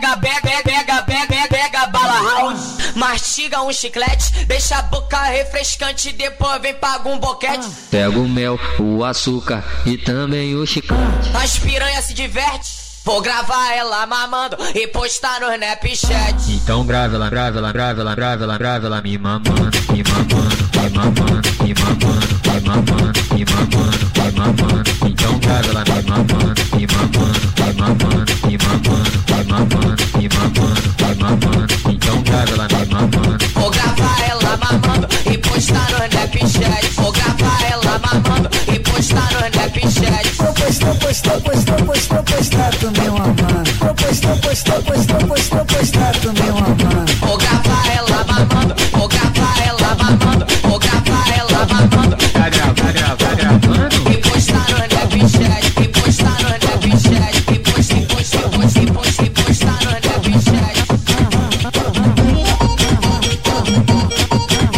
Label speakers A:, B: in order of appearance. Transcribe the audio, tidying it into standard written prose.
A: pega bala house. Mastiga um chiclete, deixa a boca refrescante, depois vem paga um boquete.
B: Pega o mel, o açúcar e também o chiclete.
A: As piranha se diverte, vou gravar ela mamando e postar no Snapchat.
B: Então grava ela, grava ela, grava ela, grava ela, grava ela me mamando, me mamando, me mamando, me mamando, me mamando, me mamando, me mamando. Então grava ela me mamando, me mamando, me mamando, me mamando, me mamando, me mamando, me mamando. Então grava ela me mamando.
A: Vou gravar ela mamando e postar no Snapchat. Vou gravar ela mamando e postar no Snapchat.
C: Vou postar também uma mano. Vou postar também uma mano.
A: Vou